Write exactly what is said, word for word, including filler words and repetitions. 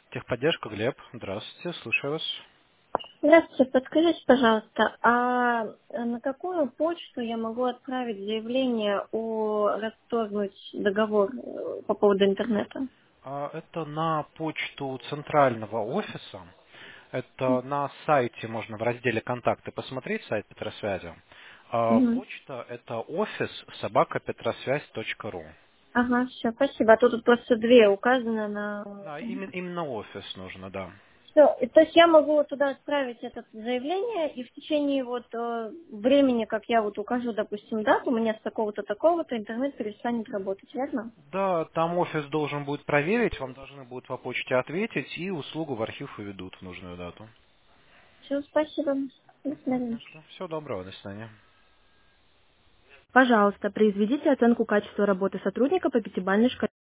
Техподдержка, Глеб. Здравствуйте, слушаю вас. Здравствуйте, подскажите, пожалуйста, а на какую почту я могу отправить заявление о расторгнуть договор э, по поводу интернета? А, Это на почту центрального офиса. Это на сайте можно в разделе «Контакты» посмотреть, сайт Петросвязи. А, Мгм. Почта — это офис собака петросвязь точка ру. Ага, все, спасибо. А то тут просто две указано на... Да, именно, именно офис нужно, да. Все, то есть я могу туда отправить это заявление, и в течение вот э, времени, как я вот укажу, допустим, дату, у меня с такого-то, такого-то интернет перестанет работать, верно? Да, там офис должен будет проверить, вам должны будут по почте ответить, и услугу в архив уведут в нужную дату. Все, спасибо. До свидания. Пожалуйста. Всего доброго, до свидания. Пожалуйста, произведите оценку качества работы сотрудника по пятибалльной шкале.